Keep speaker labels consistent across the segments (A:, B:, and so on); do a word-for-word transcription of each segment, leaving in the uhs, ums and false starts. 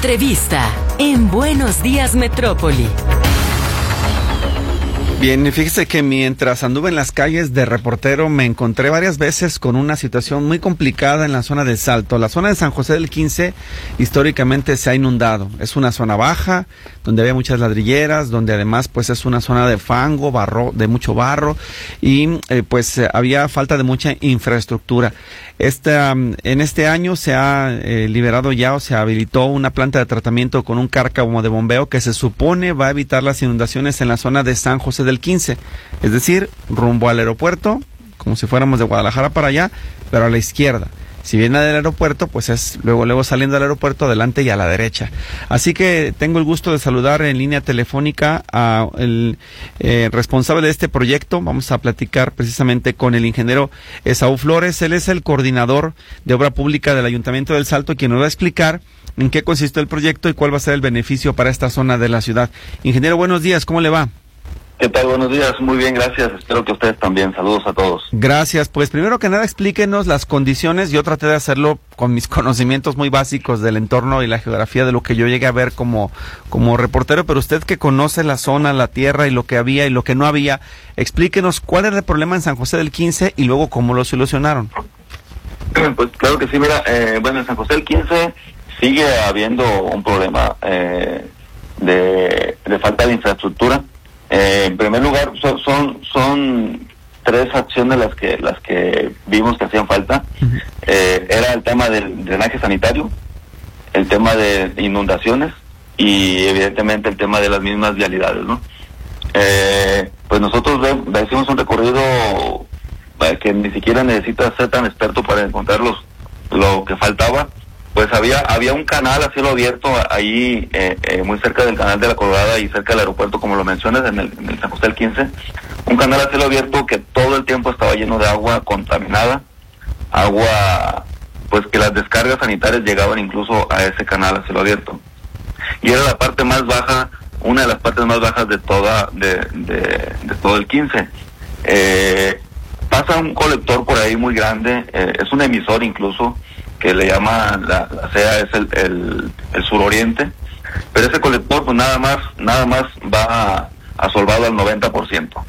A: Entrevista en Buenos Días Metrópoli.
B: Bien, fíjese que mientras anduve en las calles de reportero me encontré varias veces con una situación muy complicada en la zona del Salto. La zona de San José del quince históricamente se ha inundado. Es una zona baja, donde había muchas ladrilleras, donde además pues es una zona de fango, barro, de mucho barro y eh, pues eh, había falta de mucha infraestructura. Este, um, en este año se ha eh, liberado ya o se habilitó una planta de tratamiento con un cárcamo de bombeo que se supone va a evitar las inundaciones en la zona de San José del quince, es decir, rumbo al aeropuerto, como si fuéramos de Guadalajara para allá, pero a la izquierda. Si viene del aeropuerto, pues es luego luego saliendo del aeropuerto adelante y a la derecha. Así que tengo el gusto de saludar en línea telefónica a el eh, responsable de este proyecto. Vamos a platicar precisamente con el ingeniero Esaú Flores. Él es el coordinador de obra pública del Ayuntamiento del Salto, quien nos va a explicar en qué consiste el proyecto y cuál va a ser el beneficio para esta zona de la ciudad. Ingeniero, buenos días, ¿cómo le va?
C: ¿Qué tal? Buenos días, muy bien, gracias. Espero que ustedes también. Saludos a todos.
B: Gracias. Pues primero que nada explíquenos las condiciones. Yo traté de hacerlo con mis conocimientos muy básicos del entorno y la geografía de lo que yo llegué a ver como, como reportero, pero usted que conoce la zona, la tierra y lo que había y lo que no había, explíquenos cuál era el problema en San José del quince y luego cómo lo solucionaron.
C: Pues claro que sí, mira, eh, bueno, en San José del quince sigue habiendo un problema eh, de, de falta de infraestructura. Eh, en primer lugar, son, son son tres acciones las que las que vimos que hacían falta. Uh-huh. Eh, era el tema del drenaje sanitario, el tema de inundaciones y evidentemente el tema de las mismas vialidades, ¿no? Eh, pues nosotros ve, hicimos un recorrido eh, que ni siquiera necesita ser tan experto para encontrar los, lo que faltaba. Pues había había un canal a cielo abierto ahí eh, eh, muy cerca del canal de la Colorada y cerca del aeropuerto, como lo mencionas, en el, en el San José del quince, un canal a cielo abierto que todo el tiempo estaba lleno de agua contaminada, agua pues que las descargas sanitarias llegaban incluso a ese canal a cielo abierto, y era la parte más baja, una de las partes más bajas de toda de, de, de todo el quince. Eh, pasa un colector por ahí muy grande, eh, es un emisor incluso, que le llama la, la C E A, es el, el, el suroriente, pero ese colector pues nada más nada más va asolvado al noventa por ciento.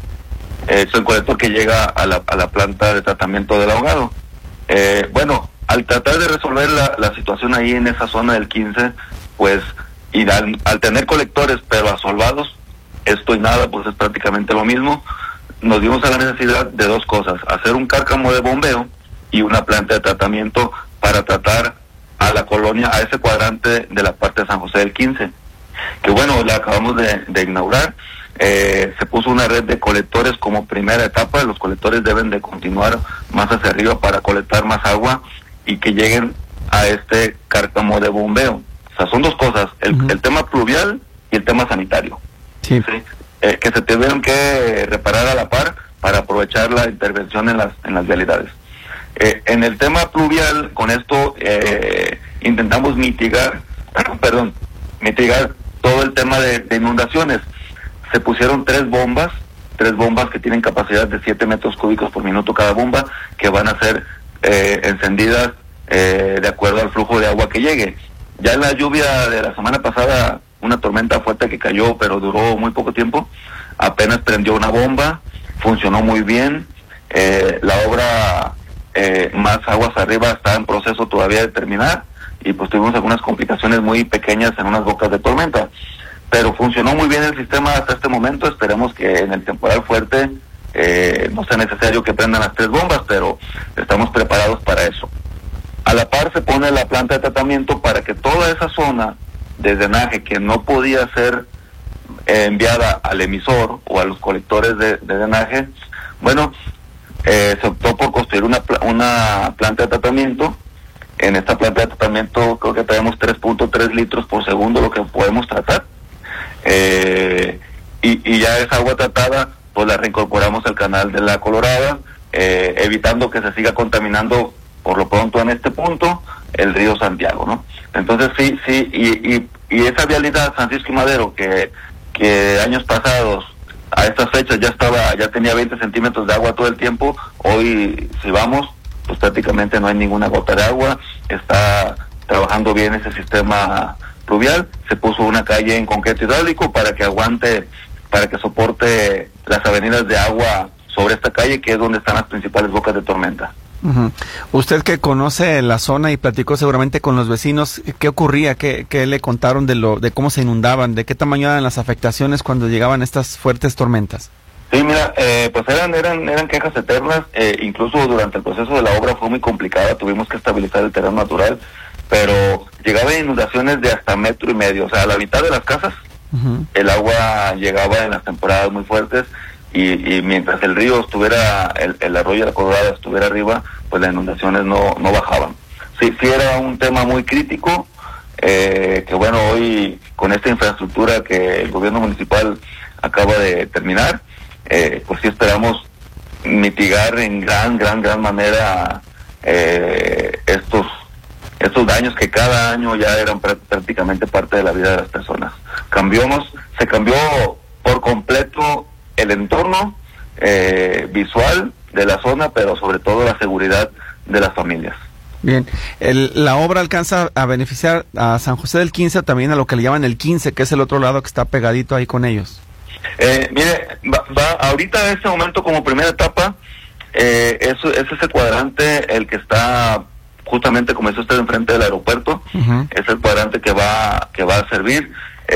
C: Es el colector que llega a la, a la planta de tratamiento del ahogado. Eh, bueno, al tratar de resolver la, la situación ahí en esa zona del quince, pues, y al, al tener colectores pero asolvados, esto y nada, pues es prácticamente lo mismo, nos dimos a la necesidad de dos cosas: hacer un cárcamo de bombeo y una planta de tratamiento para tratar a la colonia, a ese cuadrante de la parte de San José del quince, que bueno, la acabamos de, de inaugurar. Eh, se puso una red de colectores como primera etapa. Los colectores deben de continuar más hacia arriba para colectar más agua y que lleguen a este cárcamo de bombeo. O sea, son dos cosas, el, uh-huh. el tema pluvial y el tema sanitario.
B: Sí.
C: ¿Sí? Eh, que se tuvieron que reparar a la par para aprovechar la intervención en las, en las vialidades. Eh, en el tema pluvial, con esto eh, intentamos mitigar, perdón, mitigar todo el tema de, de inundaciones. Se pusieron tres bombas, tres bombas que tienen capacidad de siete metros cúbicos por minuto cada bomba, que van a ser eh, encendidas eh, de acuerdo al flujo de agua que llegue. Ya en la lluvia de la semana pasada, una tormenta fuerte que cayó, pero duró muy poco tiempo, apenas prendió una bomba, funcionó muy bien. Eh, la obra Eh, más aguas arriba está en proceso todavía de terminar y pues tuvimos algunas complicaciones muy pequeñas en unas bocas de tormenta, pero funcionó muy bien el sistema hasta este momento. Esperemos que en el temporal fuerte eh, no sea necesario que prendan las tres bombas, pero estamos preparados para eso. A la par se pone la planta de tratamiento para que toda esa zona de drenaje que no podía ser eh, enviada al emisor o a los colectores de, de drenaje, bueno, Eh, se optó por construir una una planta de tratamiento. En esta planta de tratamiento creo que tenemos tres punto tres litros por segundo lo que podemos tratar, eh, y, y ya esa agua tratada pues la reincorporamos al canal de la Colorada, eh, evitando que se siga contaminando por lo pronto en este punto el río Santiago, ¿no? Entonces sí, sí, y, y, y esa vialidad Francisco y Madero que, que años pasados a estas fechas ya estaba, ya tenía veinte centímetros de agua todo el tiempo, hoy si vamos, pues prácticamente no hay ninguna gota de agua, está trabajando bien ese sistema pluvial, se puso una calle en concreto hidráulico para que aguante, para que soporte las avenidas de agua sobre esta calle, que es donde están las principales bocas de tormenta.
B: Uh-huh. Usted que conoce la zona y platicó seguramente con los vecinos, ¿qué ocurría? ¿Qué, qué le contaron de lo de cómo se inundaban? ¿De qué tamaño eran las afectaciones cuando llegaban estas fuertes tormentas?
C: Sí, mira, eh, pues eran eran eran quejas eternas, eh, incluso durante el proceso de la obra fue muy complicada, tuvimos que estabilizar el terreno natural, pero llegaban inundaciones de hasta metro y medio, o sea, a la mitad de las casas, uh-huh. El agua llegaba en las temporadas muy fuertes, y, y mientras el río estuviera, el, el arroyo de la Colorada estuviera arriba, pues las inundaciones no, no bajaban. Sí, sí era un tema muy crítico, eh, que bueno, hoy con esta infraestructura que el gobierno municipal acaba de terminar, eh, pues sí esperamos mitigar en gran, gran, gran manera eh, estos estos daños que cada año ya eran pr- prácticamente parte de la vida de las personas. Cambiamos, se cambió por completo el entorno eh, visual de la zona, pero sobre todo la seguridad de las familias.
B: Bien, el, la obra alcanza a beneficiar a San José del quince, también a lo que le llaman el quince, que es el otro lado que está pegadito ahí con ellos.
C: Eh, mire, va, va ahorita en este momento como primera etapa, eh, es, es ese cuadrante el que está justamente, como dice usted, enfrente del aeropuerto, uh-huh. Es el cuadrante que va que va a servir.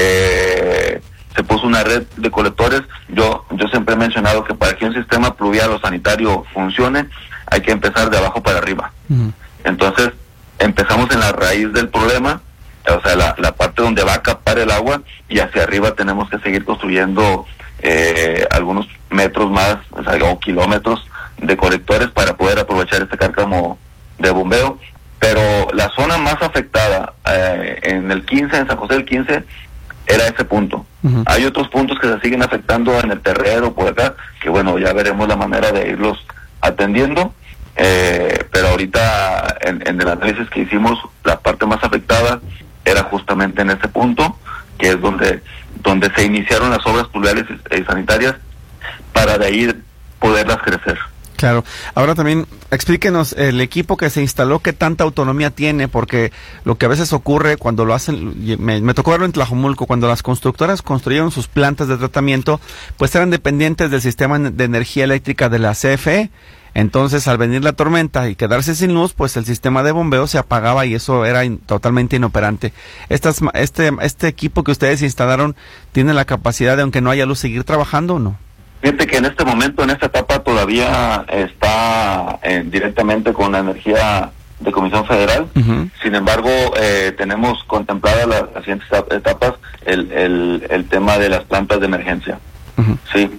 C: Eh, se puso una red de colectores. Yo yo siempre he mencionado que para que un sistema pluvial o sanitario funcione, hay que empezar de abajo para arriba. Uh-huh. Entonces, empezamos en la raíz del problema, o sea, la, la parte donde va a captar el agua, y hacia arriba tenemos que seguir construyendo eh, algunos metros más, o sea, o kilómetros de colectores para poder aprovechar este cárcamo de bombeo. Pero la zona más afectada eh, en el quince, en San José del quince, era ese punto. Uh-huh. Hay otros puntos que se siguen afectando en el Terrero, por acá, que bueno, ya veremos la manera de irlos atendiendo, eh, pero ahorita en, en el análisis que hicimos, la parte más afectada era justamente en ese punto, que es donde donde se iniciaron las obras pluviales y sanitarias, para de ahí poderlas crecer.
B: Claro. Ahora también explíquenos el equipo que se instaló, qué tanta autonomía tiene, porque lo que a veces ocurre cuando lo hacen, me, me tocó verlo en Tlajomulco, cuando las constructoras construyeron sus plantas de tratamiento, pues eran dependientes del sistema de energía eléctrica de la C F E. Entonces, al venir la tormenta y quedarse sin luz, pues el sistema de bombeo se apagaba y eso era in, totalmente inoperante. Estas, este, este equipo que ustedes instalaron, ¿tiene la capacidad de, aunque no haya luz, seguir trabajando o no?
C: Fíjate que en este momento, en esta etapa, todavía está eh, directamente con la energía de Comisión Federal. Uh-huh. Sin embargo, eh, tenemos contempladas las, las siguientes etapas, el, el, el tema de las plantas de emergencia. Uh-huh. Sí,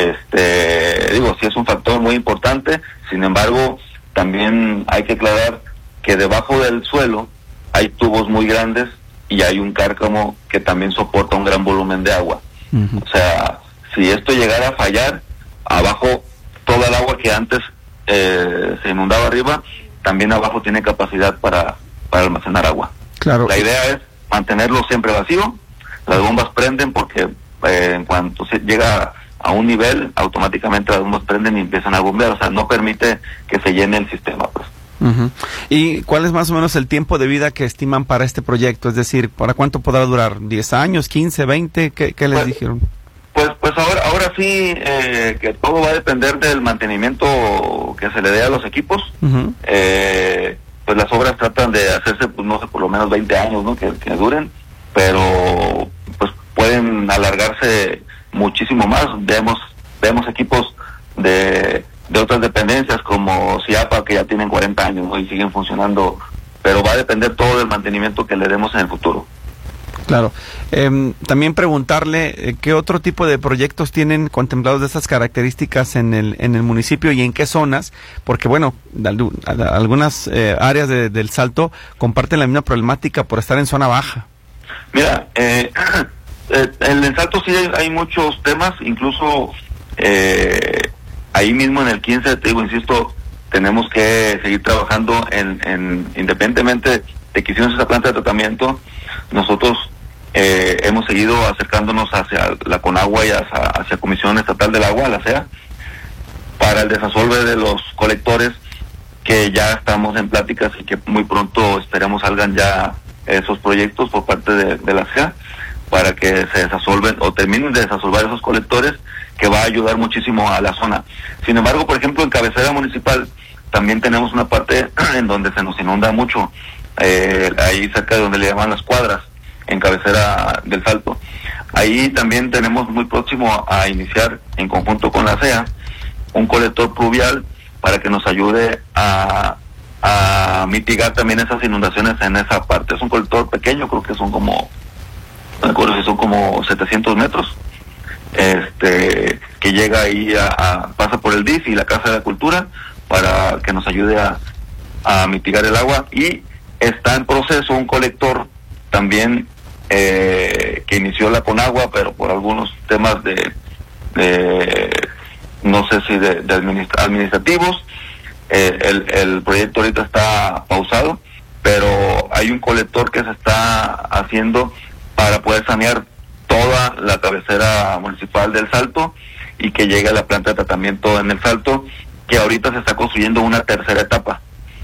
C: este, digo, sí es un factor muy importante. Sin embargo, también hay que aclarar que debajo del suelo hay tubos muy grandes y hay un cárcamo que también soporta un gran volumen de agua. Uh-huh. O sea, si esto llegara a fallar, abajo toda el agua que antes eh, se inundaba arriba, también abajo tiene capacidad para, para almacenar agua.
B: Claro.
C: La idea es mantenerlo siempre vacío. Las bombas prenden porque eh, en cuanto se llega a un nivel, automáticamente las bombas prenden y empiezan a bombear. O sea, no permite que se llene el sistema, pues.
B: Uh-huh. ¿Y cuál es más o menos el tiempo de vida que estiman para este proyecto? Es decir, ¿para cuánto podrá durar? ¿diez años, quince, veinte? ¿Qué, qué les pues, dijeron?
C: Pues pues ahora ahora sí, eh, que todo va a depender del mantenimiento que se le dé a los equipos. Uh-huh. Eh, pues las obras tratan de hacerse, pues no sé, por lo menos veinte años, ¿no? Que, que duren, pero pues pueden alargarse muchísimo más. Vemos vemos equipos de, de otras dependencias como CIAPA que ya tienen cuarenta años, ¿no? Y siguen funcionando, pero va a depender todo del mantenimiento que le demos en el futuro.
B: Claro. Eh, también preguntarle eh, qué otro tipo de proyectos tienen contemplados de esas características en el en el municipio y en qué zonas, porque bueno, de, de, algunas eh, áreas de, del Salto comparten la misma problemática por estar en zona baja.
C: Mira, eh, eh, en el Salto sí hay, hay muchos temas, incluso eh, ahí mismo en el quince, te digo, insisto, tenemos que seguir trabajando en, en independientemente de que hicimos esa planta de tratamiento, nosotros eh, hemos seguido acercándonos hacia la Conagua y hacia, hacia Comisión Estatal del Agua, la C E A, para el desasolve de los colectores, que ya estamos en pláticas y que muy pronto esperemos salgan ya esos proyectos por parte de, de la C E A para que se desasolven o terminen de desasolvar esos colectores, que va a ayudar muchísimo a la zona. Sin embargo, por ejemplo, en cabecera municipal también tenemos una parte en donde se nos inunda mucho, eh, ahí cerca de donde le llaman las cuadras, en cabecera del Salto. Ahí también tenemos muy próximo a iniciar, en conjunto con la C E A, un colector pluvial para que nos ayude a, a mitigar también esas inundaciones en esa parte. Es un colector pequeño, creo que son como, no recuerdo si son como setecientos metros, este que llega ahí, a, a pasa por el D I F y la Casa de la Cultura, para que nos ayude a, a mitigar el agua. Y está en proceso un colector también eh, que inició la Conagua, pero por algunos temas de, de no sé si de, de administra- administrativos, eh, el, el proyecto ahorita está pausado, pero hay un colector que se está haciendo para poder sanear toda la cabecera municipal del Salto y que llegue a la planta de tratamiento en el Salto, que ahorita se está construyendo una tercera etapa.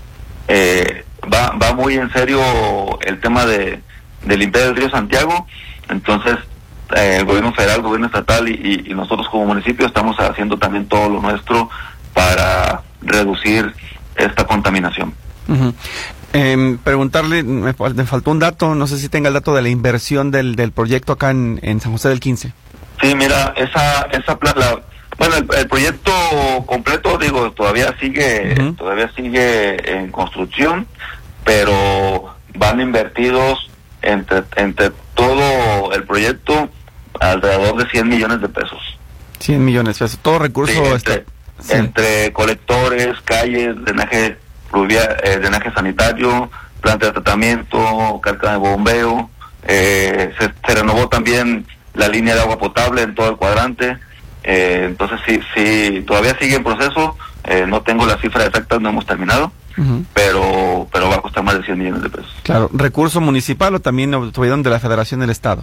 C: Eh, va va muy en serio el tema de, de limpiar el río Santiago. Entonces eh, el gobierno federal, el gobierno estatal y, y, y nosotros como municipio estamos haciendo también todo lo nuestro para reducir esta contaminación.
B: Uh-huh. Eh, preguntarle, me, me faltó un dato, no sé si tenga el dato de la inversión del, del proyecto acá en, en San José del quince.
C: Sí, mira, esa esa pla- la, bueno, el, el proyecto completo, digo, todavía sigue, uh-huh. todavía sigue en construcción, pero van invertidos entre entre todo el proyecto alrededor de cien millones de pesos.
B: cien millones de pesos, todo recurso
C: sí, entre,
B: está, sí.
C: entre colectores, calles, drenaje pluvial, eh, drenaje sanitario, planta de tratamiento, carga de bombeo, eh, se, se renovó también la línea de agua potable en todo el cuadrante. Eh, entonces sí, sí, todavía sigue en proceso, eh, no tengo la cifra exacta, no hemos terminado, uh-huh. pero pero va a costar más de cien millones de pesos.
B: Claro, ¿recurso municipal o también obtuvieron de la Federación del Estado?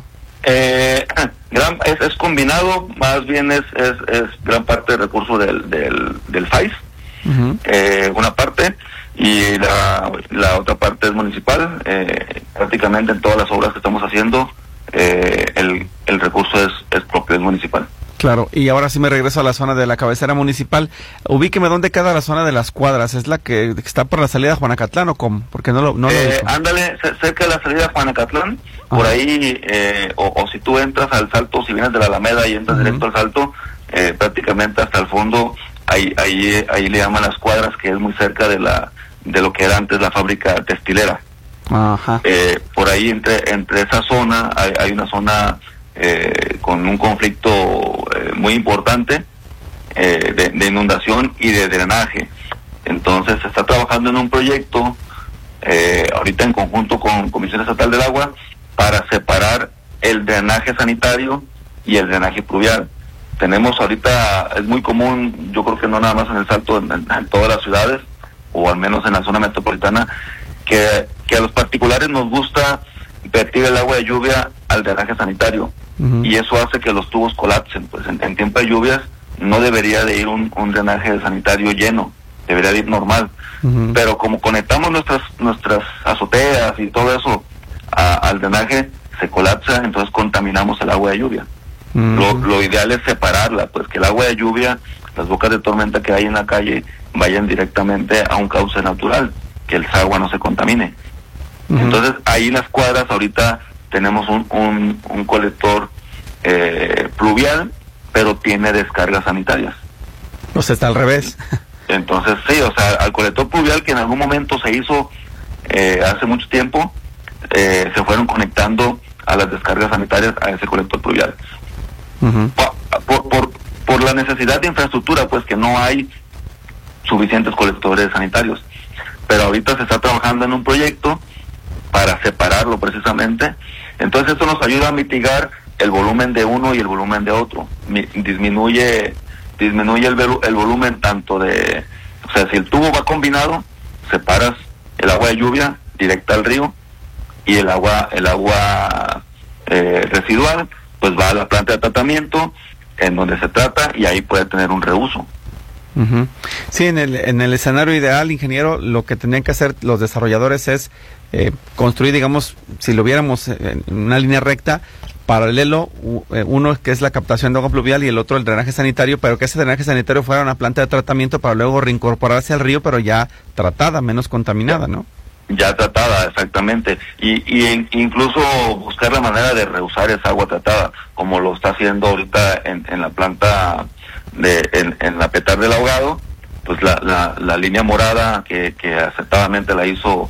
C: Eh, gran, es, es combinado, más bien es, es, es gran parte de recursos del, del, del F A I S, uh-huh. eh, una parte, y la, la otra parte es municipal. Eh, prácticamente en todas las obras que estamos haciendo, eh, el, el recurso es, es propio, es municipal.
B: Claro, y ahora sí me regreso a la zona de la cabecera municipal. Ubíqueme dónde queda la zona de las cuadras. ¿Es la que está por la salida de Juanacatlán o cómo? Porque no lo, no
C: eh,
B: lo
C: ándale, c- cerca de la salida de Juanacatlán, por ahí, eh, o, o si tú entras al Salto, si vienes de la Alameda y entras uh-huh. directo al Salto, eh, prácticamente hasta el fondo, ahí, ahí, ahí le llaman las cuadras, que es muy cerca de la de lo que era antes la fábrica textilera.
B: Ajá.
C: Eh, por ahí entre entre esa zona hay, hay una zona eh, con un conflicto eh, muy importante eh, de, de inundación y de drenaje. Entonces se está trabajando en un proyecto eh, ahorita en conjunto con Comisión Estatal del Agua para separar el drenaje sanitario y el drenaje pluvial. Tenemos ahorita, es muy común, yo creo que no nada más en el Salto, en, en, en todas las ciudades, o al menos en la zona metropolitana, que, que a los particulares nos gusta vertir el agua de lluvia al drenaje sanitario, uh-huh. y eso hace que los tubos colapsen. Pues en, en tiempo de lluvias no debería de ir un, un drenaje sanitario lleno, debería de ir normal, uh-huh. pero como conectamos nuestras nuestras azoteas y todo eso a, al drenaje, se colapsa, entonces contaminamos el agua de lluvia. Uh-huh. Lo, lo ideal es separarla, pues que el agua de lluvia, las bocas de tormenta que hay en la calle, vayan directamente a un cauce natural, que el agua no se contamine. Uh-huh. Entonces ahí en las cuadras ahorita tenemos un, un, un colector eh, pluvial, pero tiene descargas sanitarias.
B: O sea, está al revés.
C: Entonces sí, o sea, al colector pluvial que en algún momento se hizo eh, hace mucho tiempo, eh, se fueron conectando a las descargas sanitarias a ese colector pluvial. Uh-huh. Por, por, por la necesidad de infraestructura, pues que no hay suficientes colectores sanitarios. Pero ahorita se está trabajando en un proyecto para separarlo precisamente. Entonces esto nos ayuda a mitigar el volumen de uno y el volumen de otro. Mi, disminuye disminuye el, el volumen tanto de... O sea, si el tubo va combinado, separas el agua de lluvia directa al río y el agua el agua eh, residual, pues va a la planta de tratamiento en donde se trata y ahí puede tener un reuso.
B: Uh-huh. Sí, en el, en el escenario ideal, ingeniero, lo que tendrían que hacer los desarrolladores es eh, construir, digamos, si lo viéramos en una línea recta, paralelo, uno que es la captación de agua pluvial y el otro el drenaje sanitario, pero que ese drenaje sanitario fuera una planta de tratamiento para luego reincorporarse al río, pero ya tratada, menos contaminada, ¿no?
C: Ya tratada, exactamente. Y, y incluso buscar la manera de reusar esa agua tratada, como lo está haciendo ahorita en, en la planta, de en, en la Petar del Ahogado, pues la, la, la línea morada que, que acertadamente la hizo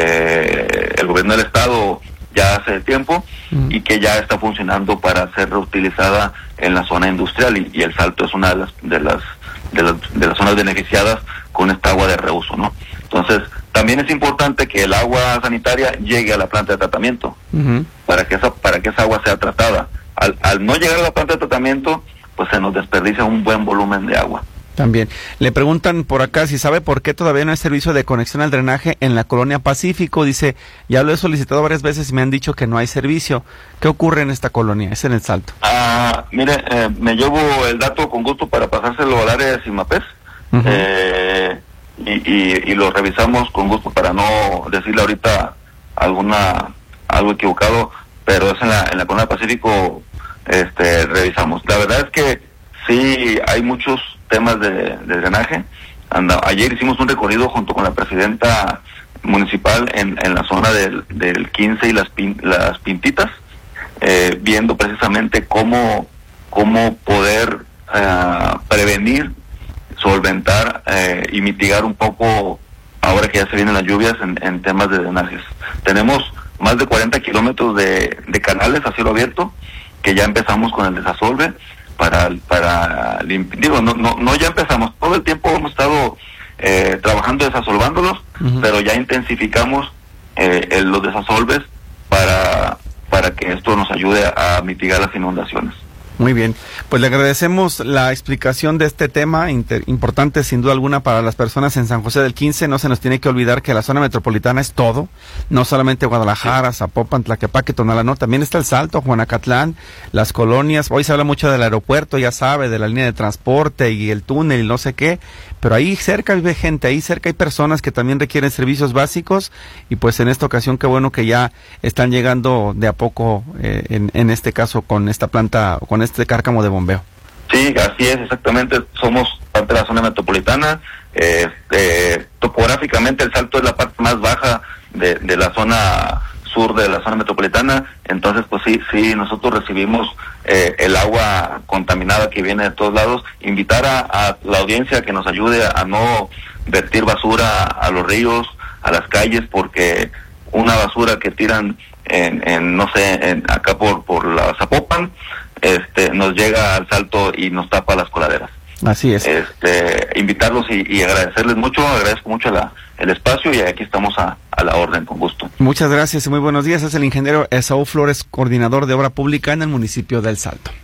C: eh, el gobierno del estado ya hace tiempo, mm. y que ya está funcionando para ser reutilizada en la zona industrial, y, y el Salto es una de las, de las de las de las zonas beneficiadas con esta agua de reuso, ¿no? Entonces, también es importante que el agua sanitaria llegue a la planta de tratamiento, uh-huh. para que esa para que esa agua sea tratada. Al, al no llegar a la planta de tratamiento, pues se nos desperdicia un buen volumen de agua.
B: También. Le preguntan por acá si sabe por qué todavía no hay servicio de conexión al drenaje en la colonia Pacífico. Dice, ya lo he solicitado varias veces y me han dicho que no hay servicio. ¿Qué ocurre en esta colonia? Es en el Salto.
C: Ah, mire, eh, me llevo el dato con gusto para pasárselo al área de CIMAPES. Uh-huh. eh, y, y, y lo revisamos con gusto para no decirle ahorita alguna algo equivocado, pero es en la, en la colonia Pacífico, este, revisamos. La verdad es que sí hay muchos temas de, de drenaje. Anda, ayer hicimos un recorrido junto con la presidenta municipal en, en la zona del, del quince y las, pin, las Pintitas, eh, viendo precisamente cómo, cómo poder eh, prevenir, solventar eh, y mitigar un poco, ahora que ya se vienen las lluvias, en, en temas de drenajes. Tenemos más de cuarenta kilómetros de, de canales a cielo abierto, que ya empezamos con el desasolve, para para digo, no, no no ya empezamos, todo el tiempo hemos estado eh, trabajando desasolvándolos, uh-huh. pero ya intensificamos eh, el, los desasolves para para que esto nos ayude a, a mitigar las inundaciones.
B: Muy bien, pues le agradecemos la explicación de este tema, inter, importante sin duda alguna para las personas en San José del quince. No se nos tiene que olvidar que la zona metropolitana es todo, no solamente Guadalajara, Zapopan, Tlaquepaque, Tonalá, no, también está el Salto, Juanacatlán, las colonias. Hoy se habla mucho del aeropuerto, ya sabe, de la línea de transporte y el túnel y no sé qué, pero ahí cerca vive gente, ahí cerca hay personas que también requieren servicios básicos, y pues en esta ocasión qué bueno que ya están llegando de a poco, eh, en, en este caso con esta planta, con este cárcamo de bombeo.
C: Sí, así es, exactamente. Somos parte de la zona metropolitana. Eh, eh, topográficamente el Salto es la parte más baja de, de la zona sur de la zona metropolitana. Entonces, pues sí, sí, nosotros recibimos eh, el agua contaminada que viene de todos lados. Invitar a, a la audiencia a que nos ayude a, a no vertir basura a los ríos, a las calles, porque una basura que tiran en, en no sé, en, acá por, por la Zapopan, este nos llega al Salto y nos tapa las coladeras.
B: Así es.
C: Este, invitarlos y, y agradecerles mucho, agradezco mucho la, el espacio, y aquí estamos a, a la orden, con gusto.
B: Muchas gracias y muy buenos días. Es el ingeniero Esaú Flores, coordinador de obra pública en el municipio del Salto.